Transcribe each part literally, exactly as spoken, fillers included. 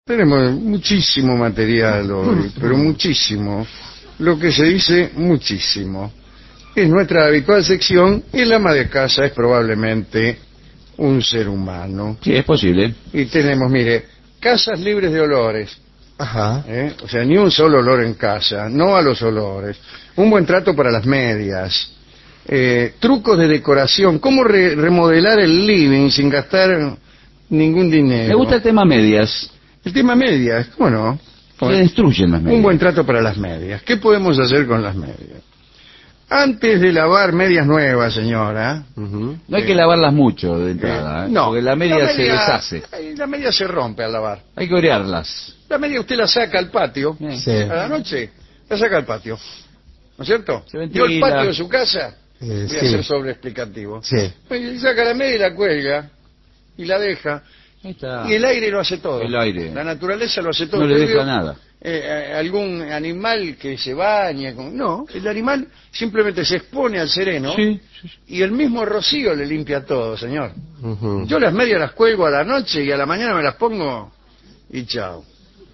Tenemos muchísimo material hoy, pero muchísimo. Lo que se dice muchísimo. Es nuestra habitual sección y el ama de casa es probablemente un ser humano. Sí, es posible. Y tenemos, mire, casas libres de olores. Ajá. ¿Eh? O sea, ni un solo olor en casa, no a los olores. Un buen trato para las medias. Eh, trucos de decoración. ¿Cómo re remodelar el living sin gastar ningún dinero? Me gusta el tema medias. El tema medias, ¿cómo no? Se destruyen las medias. Un buen trato para las medias. ¿Qué podemos hacer con las medias? Antes de lavar medias nuevas, señora... Uh-huh. No hay que lavarlas mucho de entrada, eh, ¿eh? No. Porque la media, la se deshace. La media se rompe al lavar. Hay que orearlas. La media usted la saca al patio, Sí. a la noche, la saca al patio. ¿No es cierto? Se ventila. ¿Vio el patio de su casa? Eh, Voy a sí. ser sobreexplicativo. Sí. Y saca la media y la cuelga, y la deja. Ahí está. Y el aire lo hace todo. El aire. La naturaleza lo hace todo. No le ¿Usted deja vio, nada. eh, algún animal que se bañe con... No, el animal simplemente se expone al sereno Sí, sí, sí. y el mismo rocío le limpia todo, señor. Uh-huh. Yo las medias las cuelgo a la noche y a la mañana me las pongo y chao.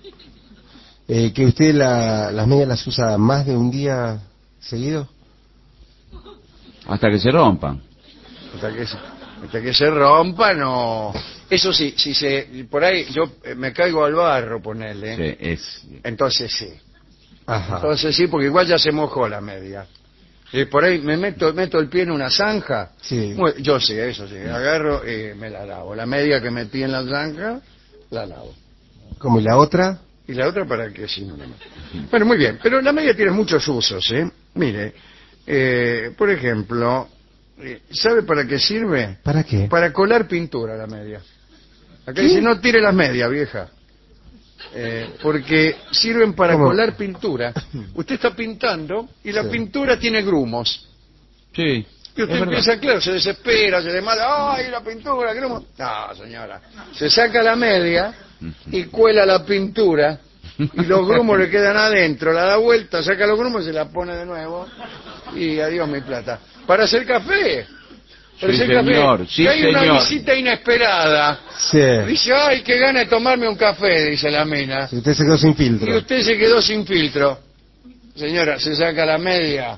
Eh, ¿Que usted la, las medias las usa más de un día seguido? Hasta que se rompan. Hasta que se, hasta que se rompa, no. Eso sí, si se por ahí yo eh, me caigo al barro, ponele. Sí, es... Entonces sí. Ajá. Entonces sí, porque igual ya se mojó la media. Y por ahí me meto meto el pie en una zanja. Sí. Bueno, yo sí, eso sí. Agarro y me la lavo. La media que metí en la zanja, la lavo. ¿Como y la otra? Y la otra para que si no, no. Bueno, muy bien. Pero la media tiene muchos usos, ¿eh? Mire, eh, por ejemplo, eh, ¿sabe para qué sirve? ¿Para qué? Para colar pintura la media. Acá ¿Qué? dice, no tire las medias, vieja. Eh, porque sirven para ¿Cómo? colar pintura. Usted está pintando y la Sí. pintura tiene grumos. Sí. Y usted es empieza, verdad. claro, se desespera, se demanda, ¡ay, la pintura, grumos! No, señora. Se saca la media y cuela la pintura y los grumos le quedan adentro, la da vuelta, saca los grumos y se la pone de nuevo y adiós mi plata. Para hacer café. Para Sí, hacer señor, café. sí, Y hay una señor. visita inesperada. Sí. Dice, ay, qué gana de tomarme un café, dice la mina. Si usted se quedó sin Y filtro. usted se quedó sin filtro. Señora, se saca la media,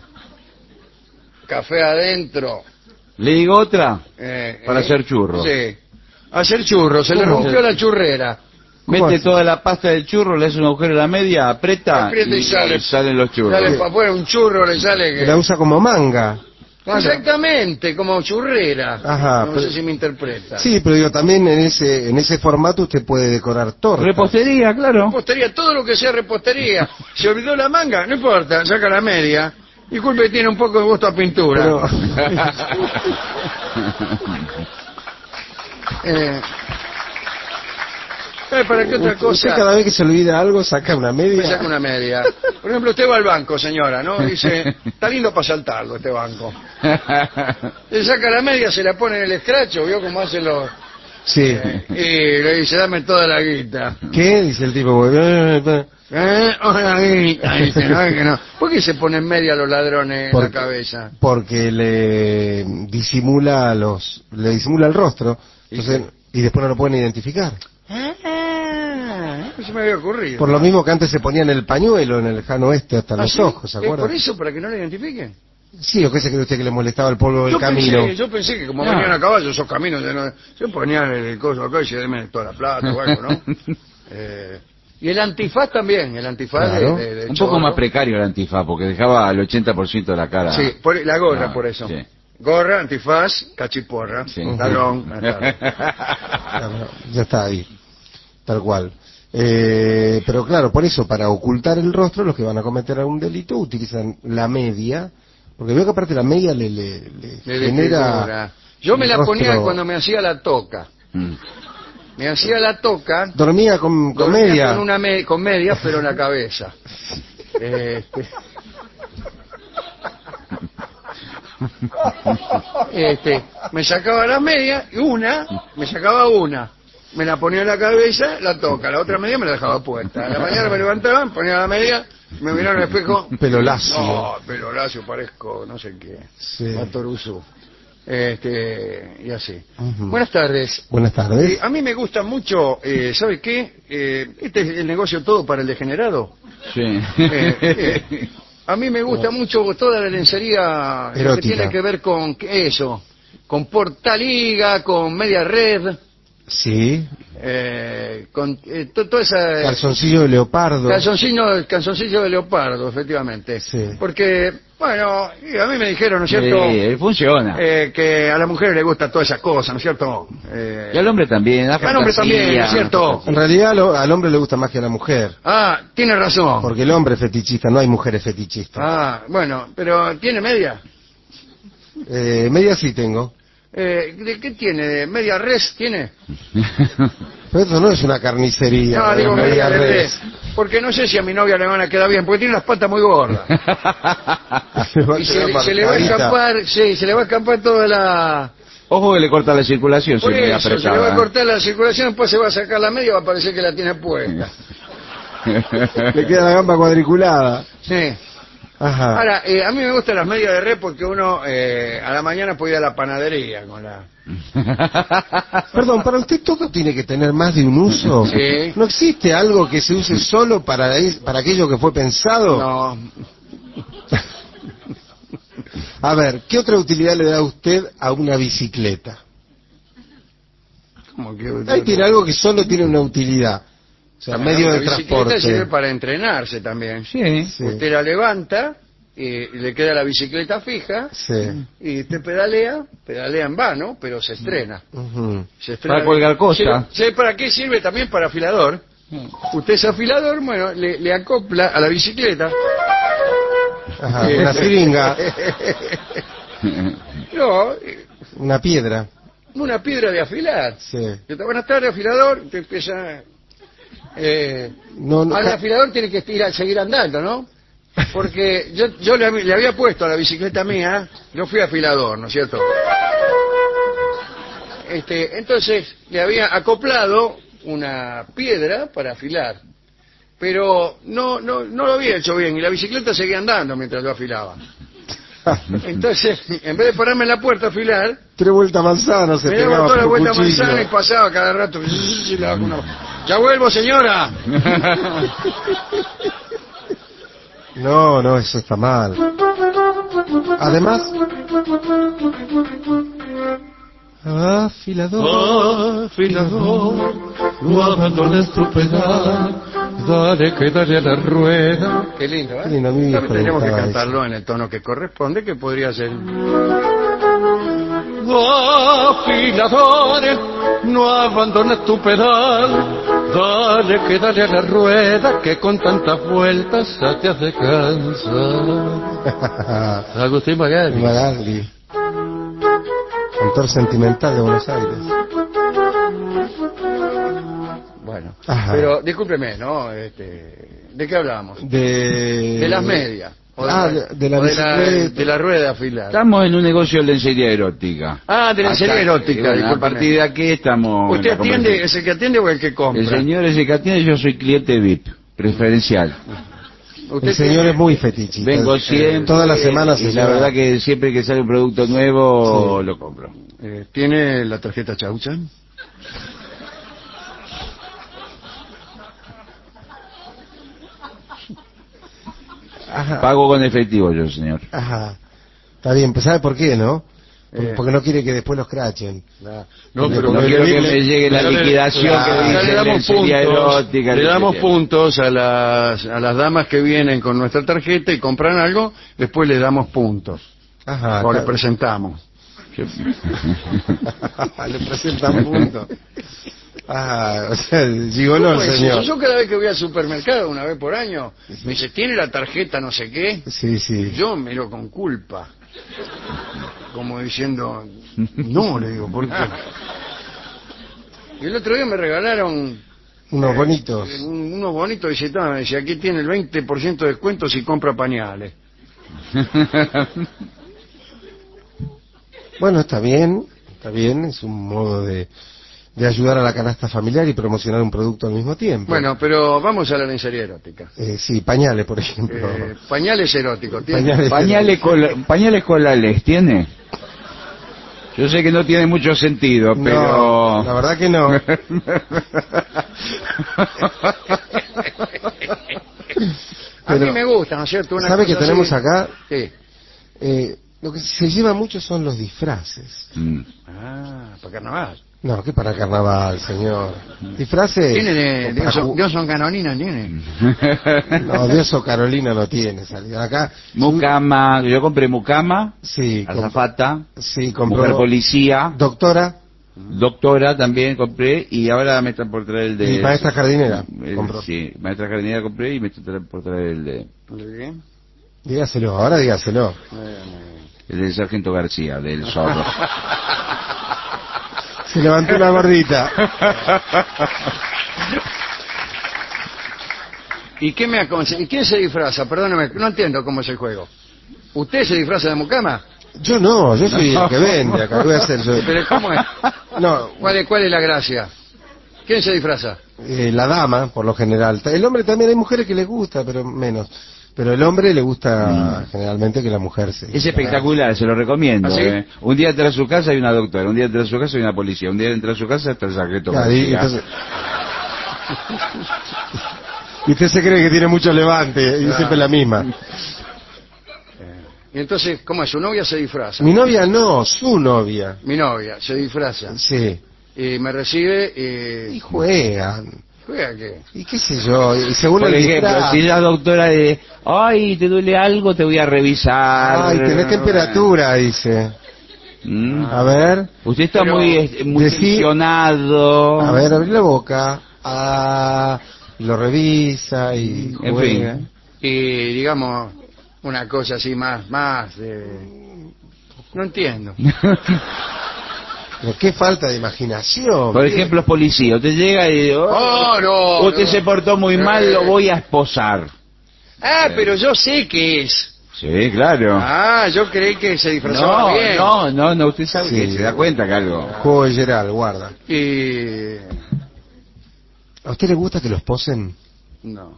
café adentro. ¿Le digo otra? eh, Para eh, hacer churros. Sí. Hacer churros, se le ¿Cómo? rompió la churrera. ¿Cómo Mete hace? toda la pasta del churro, le hace un agujero a la media, aprieta, Aprieta y sale. salen los churros. Sale para afuera un churro, le sale que... La usa como manga. Exactamente, como churrera. Ajá, no pero- sé si me interpreta. Sí, pero digo, también en ese en ese formato usted puede decorar tortas. Repostería, claro. Repostería, todo lo que sea repostería. Se olvidó la manga, no importa, saca la media. Disculpe, tiene un poco de gusto a pintura. Pero- eh, ¿sabe para qué otra Usted cosa? cada vez que se olvida algo saca una Me media. saca una media. Por ejemplo, usted va al banco, señora, ¿no? Dice, está lindo para saltarlo este banco. Le saca la media, se la pone en el escracho, ¿vio cómo hacen los...? Sí. Eh, y le dice, dame toda la guita. ¿Qué? Dice el tipo. ¿Eh? Oye, la guita. Dice, no, es que no. ¿Por qué se ponen media los ladrones en Porque- la cabeza? Porque le disimula los le disimula el rostro. Entonces, y después no lo pueden identificar. Ah, no se me había ocurrido. Por lo mismo que antes se ponían el pañuelo en el lejano oeste hasta ¿Ah, los sí? ojos, ¿se ¿Es acuerdan? por eso, para que no lo identifiquen? Sí, ¿o qué se cree usted que le molestaba el polvo del Yo camino? pensé, yo pensé que como No. venían a caballo esos caminos, de no- se ponían el coso acá y se demen toda la plata o algo, ¿no? Eh, y el antifaz también, el antifaz Claro. de, de- de Un chorro. poco más precario el antifaz, porque dejaba el ochenta por ciento de la cara. Sí, por, la gorra Ah, por eso. sí. Gorra, antifaz, cachiporra, Sí. talón. tal. Claro, ya está ahí, tal cual. Eh, pero claro, por eso, para ocultar el rostro, los que van a cometer algún delito utilizan la media, porque veo que aparte la media le, le, le Le genera... desfigura. Yo me el la ponía rostro- cuando me hacía la toca. Mm. Me hacía la toca. Dormía con, con dormía media. Con, una me- con medias, pero en la cabeza. Este... Este, me sacaba la media y una, me sacaba una, me la ponía en la cabeza, la toca, la otra media me la dejaba puesta. A la mañana me levantaba, me ponía la media, me miraba en el espejo. Pelo lacio. No, pelo lacio, parezco no sé qué. Sí. Matoruzú. Este, y así. Ujú. Buenas tardes. Buenas Eh, tardes. a mí me gusta mucho, eh, ¿sabe qué? Eh, este es el negocio todo para el degenerado. Sí. Eh, eh, a mí me gusta mucho toda la lencería lo que Erótica. tiene que ver con eso, con portaliga, con media red, Sí. eh, con eh, to- toda esa Calzoncillo de leopardo. calzoncillo, calzoncillo de leopardo, efectivamente. Sí. Porque, bueno, y a mí me dijeron, ¿no es cierto? Sí, funciona. Eh, que a la mujer le gusta todas esas cosas, ¿no es cierto? Eh, Y al hombre también. La al hombre fantasía, también, ¿no es cierto? En realidad lo- al hombre le gusta más que a la mujer. Ah, tiene razón. Porque el hombre es fetichista, no hay mujeres fetichistas. Ah, bueno, pero ¿tiene media? Eh, media sí tengo. Eh, ¿De qué tiene? ¿De media res tiene? Pero eso no es una carnicería. No, es digo media de res. res. Porque no sé si a mi novia le van a quedar bien, porque tiene las patas muy gordas. Se va a Y se, quedar le- se le va a marcadita. escapar, sí, se le va a escapar toda la... Ojo que le corta la circulación. Por si me eso, se le apretada. va a cortar la circulación, después se va a sacar la media y va a parecer que la tiene puesta. Le queda la gamba cuadriculada. Sí. Ajá. Ahora, eh, a mí me gustan las medias de res porque uno eh, a la mañana puede ir a la panadería con la... Perdón, para usted todo tiene que tener más de un uso. Sí. ¿No existe algo que se use solo para, es- para aquello que fue pensado? No, A ver, ¿qué otra utilidad le da usted a una bicicleta? como que... Ahí tiene algo que solo tiene una utilidad. O sea, Bueno, medio la de bicicleta sirve transporte. para entrenarse también. Sí. Sí. Usted la levanta y le queda la bicicleta fija Sí. y usted pedalea, pedalea en vano, pero se estrena. Ujú. Se estrena Para colgar cosas. ¿Sabe- ¿Sabe para qué sirve también? Para afilador. Usted es afilador, bueno, le, le acopla a la bicicleta. Ajá, una siringa, No, eh, una piedra. una piedra de afilar. Sí. Que te- Buenas tardes, afilador. Usted empieza... Eh, No, no, al ja- afilador tiene que ir a seguir andando, ¿no? Porque yo, yo le, le había puesto a la bicicleta mía, yo fui afilador, ¿no es cierto? Este, entonces le había acoplado una piedra para afilar, pero no, no, no lo había hecho bien y la bicicleta seguía andando mientras yo afilaba. Entonces, en vez de pararme en la puerta a afilar, Tres vueltas manzana se me daba pegaba toda la por vuelta cuchillo. manzana y pasaba cada rato. y le daba con una- Ya vuelvo, señora. No, no, eso está mal. Además, afilador, Afilador, no abandones tu pedal, dale que dale a la rueda. Qué lindo, ¿eh? Qué lindo, a mi viejo le Tendríamos que gustaba cantarlo en el tono que corresponde, que podría ser... Afilador, no abandones tu pedal, dale que dale a la rueda, que con tantas vueltas se te hace cansar. Agustín Magaldi. Magaldi, cantor sentimental de Buenos Aires. Bueno, Ajá. pero discúlpeme, ¿no? Este, ¿de qué hablábamos? De... De las medias. O Ah, de- de la o de la, bicicleta. de la rueda afilada. Estamos en un negocio de lencería erótica. Ah, de lencería Acá, erótica, bueno, a discúlpeme. partir de aquí estamos... en ¿Usted la atiende, conversación. es el que atiende o el que compra? El señor es el que atiende, yo soy cliente V I P, preferencial. ¿Usted El señor tiene- es muy fetichista. Vengo Eh, siempre. Todas las semanas y se la lleva- verdad que siempre que sale un producto nuevo, Sí. lo compro. eh, ¿Tiene la tarjeta Chaucha? Ajá. Pago con efectivo yo, señor. Ajá. Está bien, pues ¿sabe por qué, no? Por- Eh. Porque no quiere que después los crachen. No, No, pero No le- quiero le- que le- me llegue la le- liquidación claro, que Ya dice le damos lencería puntos, erótica. le damos lencería. puntos a las, a las damas que vienen con nuestra tarjeta y compran algo, después le damos puntos. Ajá. o le está- presentamos. Le presentan puntos. Ah, o sea, gigoló el ¿Cómo es señor. eso? Yo cada vez que voy al supermercado, una vez por año, me dice, ¿tiene la tarjeta no sé qué? Sí, sí. Yo miro con culpa. Como diciendo, no, le digo, ¿por qué? Y el otro día me regalaron Unos bonitos. eh, un- unos bonitos, dice, "Toma", dice, aquí tiene el veinte por ciento de descuento si compra pañales. Bueno, está bien, está bien, es un modo de, de ayudar a la canasta familiar y promocionar un producto al mismo tiempo. Bueno, pero vamos a la lencería erótica. Eh, sí, pañales, por ejemplo. Eh, pañales eróticos. ¿tiene? Pañales. Pañales, col pañales colales, ¿tiene? Yo sé que no tiene mucho sentido, No, pero... la verdad que no. A mí Pero, me gusta, ¿no es cierto? Una ¿sabe que cosa tenemos así. acá? Sí. Eh, lo que se lleva mucho son los disfraces. Mm. Ah, para carnaval. No, que para carnaval, señor. Disfraces... Tiene de, o de para Dios, ju- Dios son canoninas, tiene. No, Dios o Carolina no tiene salida. Acá... Mucama, yo compré mucama, Sí, comp- azafata, sí, compró... mujer policía, Doctora doctora también compré, y ahora me están por traer el de... y maestra jardinera. el- Compró. Sí, maestra jardinera compré y me están por traer el de... Muy bien. Dígaselo, ahora dígaselo. Muy bien, muy bien. El del sargento García, del zorro. Se levantó una gordita. ¿Y qué me aconseja? ¿Y quién se disfraza? Perdóname, no entiendo cómo es el juego. ¿Usted se disfraza de mucama? Yo no, yo soy el que vende acá. ¿Qué voy a hacer yo? ¿Pero cómo es? No, ¿Cuál es, cuál es la gracia? ¿Quién se disfraza? eh, la dama, por lo general. El hombre también, hay mujeres que les gusta, pero menos. Pero el hombre le gusta generalmente que la mujer se... Es espectacular, se lo recomiendo. ¿Ah, sí? eh. Un día entra a su casa hay una doctora, un día entra a su casa hay una policía, un día entra a su casa está el sargento Claro, y, García. entonces... y usted se cree que tiene mucho levante, y Claro. siempre la misma. Y entonces, ¿cómo es? ¿Su novia se disfraza? Mi novia no, su novia. Mi novia se disfraza. Sí. Y me recibe Y y... juegan. ¿Juega qué? Y qué sé yo, y según Por el ejemplo, disfraz... si la doctora de, ay, ¿te duele algo? Te voy a revisar. Ay, tenés temperatura, dice. Mm. A ver, Usted está Pero- muy, eh, muy Decí- tensionado. a ver, abrí la boca. Ah, lo revisa y En juega. fin. Y digamos, una cosa así más, más de... No entiendo. Pero qué falta de imaginación. Por ejemplo, los policías. Usted llega y dice, Oh, no, usted no. se portó muy mal, Eh. lo voy a esposar. Ah, pero yo sé qué es. Sí, claro. Ah, yo creí que se disfrazaba No, bien. no, no, no, usted sabe Sí. que se da cuenta que algo. Juego de Gerald, guarda. Y... ¿A usted le gusta que los posen? No,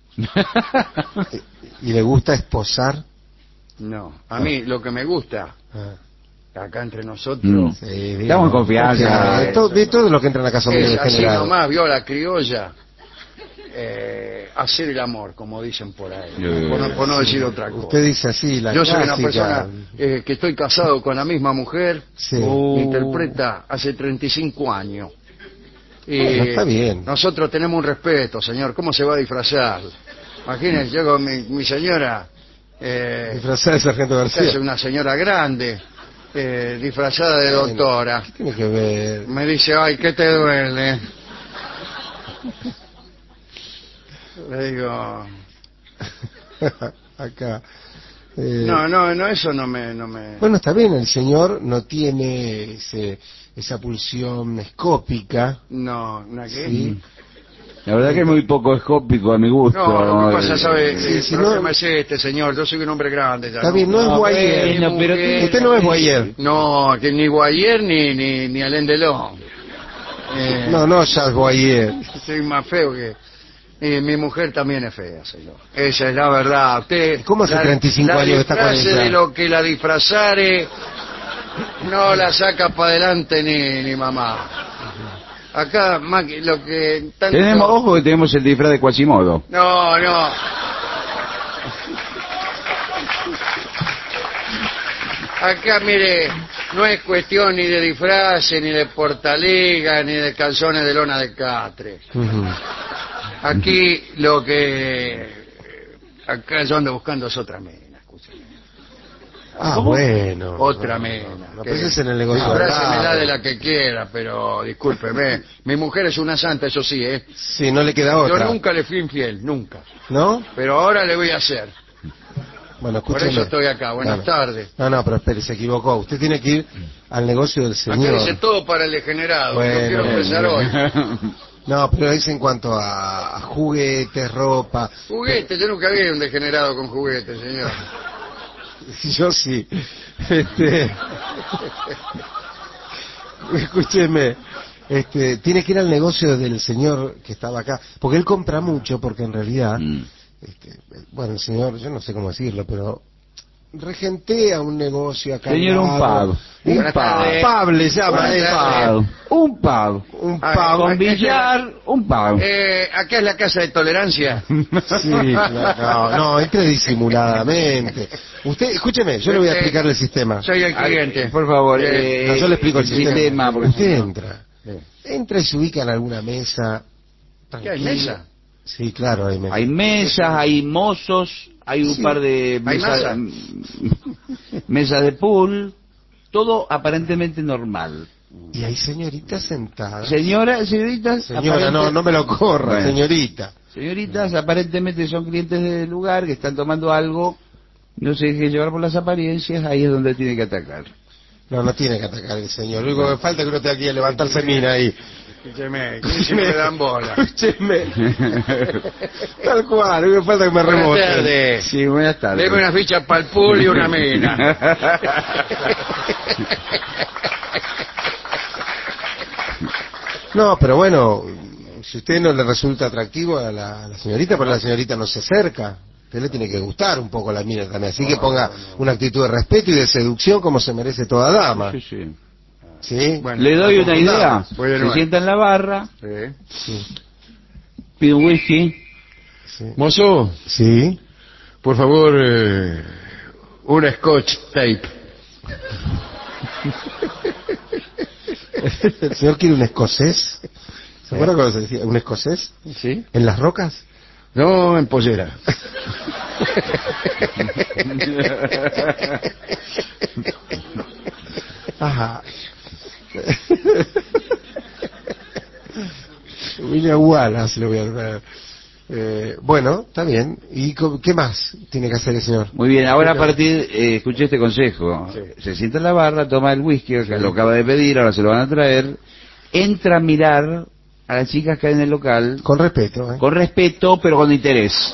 ¿Y le gusta esposar? no. A mí lo que me gusta, Ah, acá entre nosotros, Mm. sí, bien. Estamos en confianza. Ok, todo, de todo lo que entra en la casa es en así general. nomás, vio la criolla, eh, hacer el amor, como dicen por ahí, Eh. por, no, por no decir otra cosa. Usted dice así, la Yo soy una clásica. persona eh, que estoy casado con la misma mujer, Sí. me interpreta hace treinta y cinco años. Y Bueno, está bien. Nosotros tenemos un respeto, señor. ¿Cómo se va a disfrazar? Imagínense, yo con mi, mi señora, eh, Disfrazada de Sargento es García. una señora grande, eh, disfrazada de doctora. ¿Qué tiene que ver? Me dice, ay, ¿qué te duele? Le digo, Acá. Eh, no, no, no, eso no me... No me... Bueno, está bien, el señor no tiene ese, esa pulsión escópica. No, ¿una qué? Sí. La verdad que es muy poco escópico a mi gusto. No, lo que pasa, ¿sabe? Sí, el si problema no- es este, señor. Yo soy un hombre grande ya. Está bien, no es Guayer. bueno, pero tú- Usted no es Guayer. No, que ni Guayer ni, ni, ni Alain Delon. Eh, No, no, ya es Guayer. Soy más feo que... eh, mi mujer también es fea, señor. Esa es la verdad. Usted... ¿Cómo hace la- treinta y cinco la años que está con disfrace ella? de lo que la disfrazare, no la saca para adelante ni, ni mamá. Acá, más que lo que... tanto- Tenemos, ojo que tenemos el disfraz de Quasimodo. No, no. Acá, mire, no es cuestión ni de disfraces, ni de portaliga, ni de calzones de lona de catre. Ujú. Aquí lo que... Acá yo ando buscando es otra mena, escúcheme. Ah, bueno. Otra No, mena. no, no, que- pero ese es en el negocio al Abrácemela lado. de la que quiera, pero discúlpeme. Mi mujer es una santa, eso sí, ¿eh? Sí, no le queda Yo otra. nunca le fui infiel, nunca. ¿No? Pero ahora le voy a hacer. Bueno, Por escúcheme. eso estoy acá. Buenas No, no. tardes. No, no, pero espere, se equivocó. Usted tiene que ir al negocio del Acá señor. dice todo para el degenerado. Bueno, Yo quiero empezar bueno. hoy. No, pero es en cuanto a, a juguetes, ropa. Juguetes, yo nunca vi un degenerado con juguetes, señor. Yo sí. Este... Escúcheme. Este, tiene que ir al negocio del señor que estaba acá. Porque él compra mucho, porque en realidad... Mm. Este, bueno, el señor, yo no sé cómo decirlo, pero regentea un negocio acá. Señor, un pub. Un Buenas tardes. pub le llama, Buenas eh, tardes. Un pub. un Ah, pub. Con aquí se- billar, un pub. Eh, acá es la casa de tolerancia. Sí, claro, no, no, entre disimuladamente. Usted, escúcheme, yo le voy a Eh, explicarle el sistema. Soy el cliente. Por favor, Eh, eh, No, yo le explico el el sistema. sistema, porque Usted si no- entra, entra y se ubica en alguna mesa. ¿Qué hay, tranquilo. mesa? Sí, claro, hay mesa. Hay mesas, hay mozos, hay un Sí. par de ¿Hay mesas masa? mesas de pool, todo aparentemente normal. Y hay señoritas sentadas. Señora, señoritas, Señora, no, aparente- no me lo corra, Bueno. señorita. Señoritas, aparentemente son clientes del lugar que están tomando algo, no se deje llevar por las apariencias, ahí es donde tiene que atacar. No, no tiene que atacar el señor. Lo único que falta es que uno tenga que levantarse mina ahí. Escúcheme, que si me dan bola. Escúcheme. Tal cual, lo único que falta es que me Buenas reboten. tardes. Sí, buenas tardes. Deme una ficha para el pool y una mina. No, pero bueno, si a usted no le resulta atractivo a la, a la señorita, pero la señorita no se acerca. Usted le tiene que gustar un poco la mina también. Así que ponga una actitud de respeto y de seducción como se merece toda dama. Sí, sí. ¿Sí? Bueno, Le doy no una idea. confundamos. Voy de Se nuevo. sienta en la barra, Sí. Sí. pide un whisky. Sí. Mozo, Sí. por favor, eh, una scotch tape. ¿El señor quiere un escocés? ¿Se acuerda cuando se decía un escocés? ¿Sí? ¿En las rocas? No, en pollera. Ajá. William Wallace le voy a dar. Eh, bueno, está bien. ¿Y co- qué más tiene que hacer el señor? Muy bien, ahora a partir, eh, escuché este consejo. Sí. Se sienta en la barra, toma el whisky, que lo acaba de pedir, ahora se lo van a traer. Entra a mirar a las chicas que hay en el local, Con respeto, ¿eh? con respeto, pero con interés.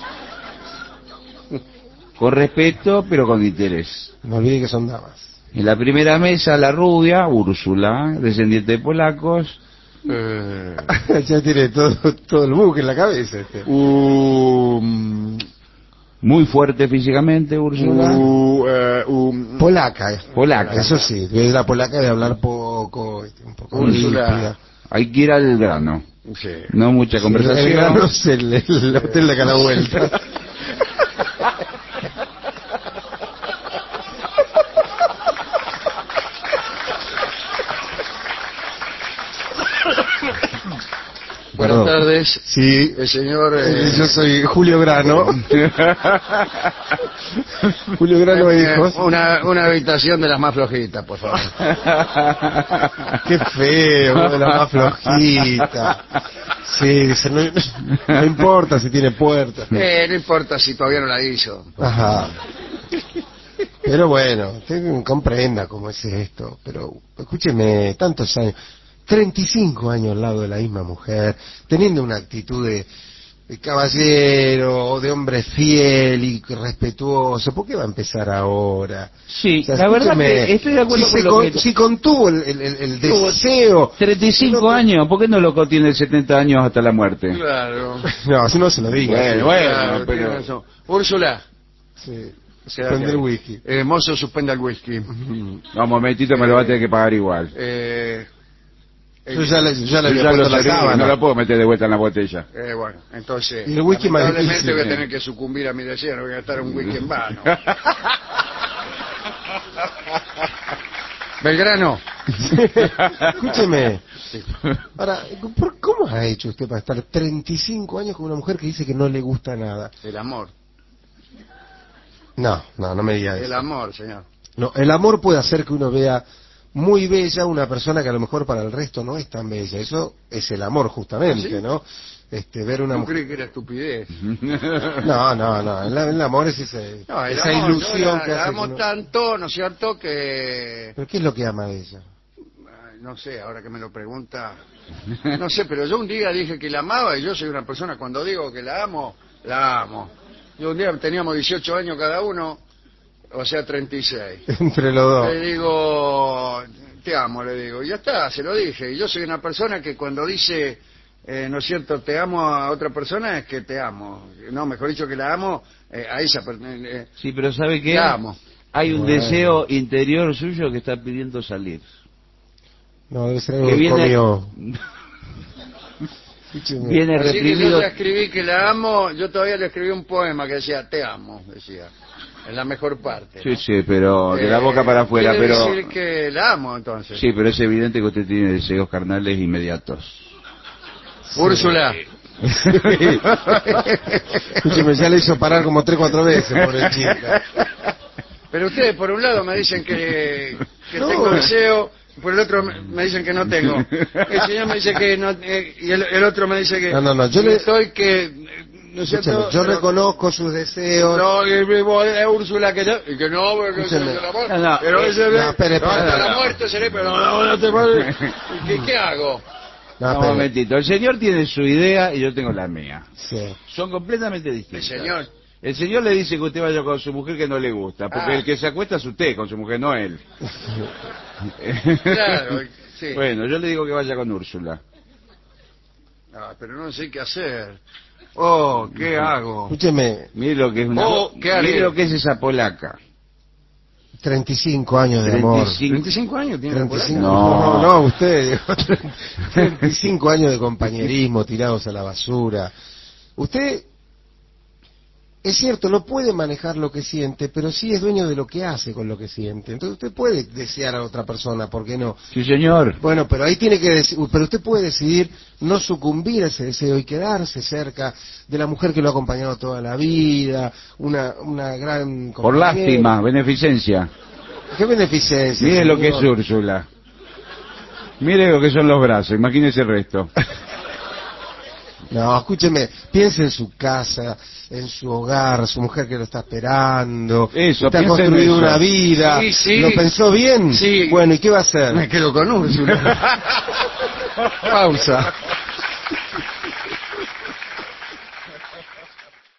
Con respeto, pero con interés. No olvide que son damas. En la primera mesa, la rubia, Úrsula, descendiente de polacos. Eh, Ya tiene todo, todo el buque en la cabeza. Este. um, Muy fuerte físicamente, Úrsula. u- eh, um, Polaca. eh. Polaca. Eso sí, es la polaca de hablar poco, este, un poco Úrsula. ríspida. Hay que ir al grano. sí. No mucha Sí, conversación. el grano es el, el hotel de acá a la vuelta. Buenas Perdón. tardes. Sí, El señor... eh, eh, yo soy Julio Grano. Julio Grano e eh, hijos. una, una habitación de las más flojitas, por favor. Qué feo, de la más flojita. Sí, dice, no, no importa si tiene puerta. Eh, no importa si todavía no la hizo. Ajá. Pero bueno, usted comprenda cómo es esto. Pero escúcheme, tantos años, treinta y cinco años al lado de la misma mujer, teniendo una actitud de, de caballero o de hombre fiel y respetuoso. ¿Por qué va a empezar ahora? Sí, O sea, la verdad escúcheme, que estoy de acuerdo si con se lo con- que... si contuvo el, el- el- el deseo. treinta y cinco años, ¿por qué no lo tiene setenta años hasta la muerte? Claro. No, si no se lo diga. Bueno, sí. bueno, Claro, pero- tiene razón. Úrsula. Sí. Se Suspende el whisky. Eh, mozo, suspenda el whisky. No, un momentito, me lo va a tener que pagar igual. Eh, Yo ya le, yo ya le Yo había ya lo puesto la serví, sábana. no la puedo meter de vuelta en la botella. eh, bueno, entonces... Y el whisky más lamentablemente difícil, voy a eh. tener que sucumbir a mi deseo, no voy a gastar un whisky en vano. Belgrano. Escúcheme. Ahora, ¿por- ¿cómo ha hecho usted para estar treinta y cinco años con una mujer que dice que no le gusta nada? El amor. No, no, no me diga El eso. amor, señor. No, el amor puede hacer que uno vea muy bella una persona que a lo mejor para el resto no es tan bella. Eso es el amor justamente, ¿Ah, sí? ¿no? Este, ver una No mujer... creí que era estupidez. No, no, no. El, el amor es ese- No, el esa amor, ilusión yo la, que la hace. amo que uno- tanto, ¿no es cierto? Que... ¿Pero qué es lo que ama de ella? Ay, no sé, ahora que me lo pregunta... No sé, pero yo un día dije que la amaba y yo soy una persona, cuando digo que la amo, la amo. Yo un día teníamos dieciocho años cada uno, o sea, treinta y seis. Entre los dos. Le digo, te amo, le digo, y ya está, se lo dije. Y yo soy una persona que cuando dice, eh, ¿no es cierto?, te amo a otra persona, es que te amo. No, mejor dicho que la amo eh, a esa persona. Eh, Sí, pero ¿sabe qué? la amo. Hay un Bueno. deseo interior suyo que está pidiendo salir. No, debe ser algo Que que viene, comió. Escúcheme. viene Así que yo reprimido. ya escribí que la amo, yo todavía le escribí un poema que decía, te amo, decía, en la mejor parte. Sí, ¿no? sí, pero de la Eh, boca para afuera, quiere pero... decir que la amo, entonces. Sí, pero es evidente que usted tiene deseos carnales inmediatos. Úrsula. Escúcheme, ya le hizo parar como tres, cuatro veces, pobre chica. Pero ustedes, por un lado, me dicen que, que No. tengo deseo, por el otro me me dicen que no tengo. El señor me dice que no, eh, y el, el otro me dice que No, no, no, yo le- estoy que, ¿no es cierto? Escúcheme, yo Pero- reconozco sus deseos. No, que es Úrsula que no, y que no, pero, Escúcheme. que- que- No, no, pero eh, ese no, espere, espere, hasta espere. la muerte seré, pero no, no, no te pares. ¿Y ¿Qué, qué hago? No, un espere. momentito, el señor tiene su idea y yo tengo la mía. Sí. Son completamente El distintas. señor. El señor le dice que usted vaya con su mujer que no le gusta, porque Ah. el que se acuesta es usted con su mujer, no él. Claro, sí. Bueno, yo le digo que vaya con Úrsula. Ah, pero no sé qué hacer. Oh, ¿qué hago? Escúcheme, Mire lo que es una... Oh, ¿qué haré? Mire lo que es esa polaca. treinta y cinco años de amor. treinta y cinco. ¿treinta y cinco años tiene la treinta y polaca? cinco, No. no, no, usted. digo, treinta y cinco años de compañerismo tirados a la basura. Usted, es cierto, no puede manejar lo que siente, pero sí es dueño de lo que hace con lo que siente. Entonces usted puede desear a otra persona, ¿por qué no? Sí, señor. Bueno, pero ahí tiene que decidir, pero usted puede decidir no sucumbir a ese deseo y quedarse cerca de la mujer que lo ha acompañado toda la vida, una, una gran Por compañera. lástima, beneficencia. ¿Qué beneficencia? Mire lo que es señor? Úrsula. Mire lo que son los brazos, imagínese el resto. No, escúcheme, piense en su casa, en su hogar, su mujer que lo está esperando. Eso, Usted ha piense en construido eso. una vida. Sí, sí. ¿Lo pensó bien? Sí. Bueno, ¿y qué va a hacer? Me quedo con Úrsula. Pausa.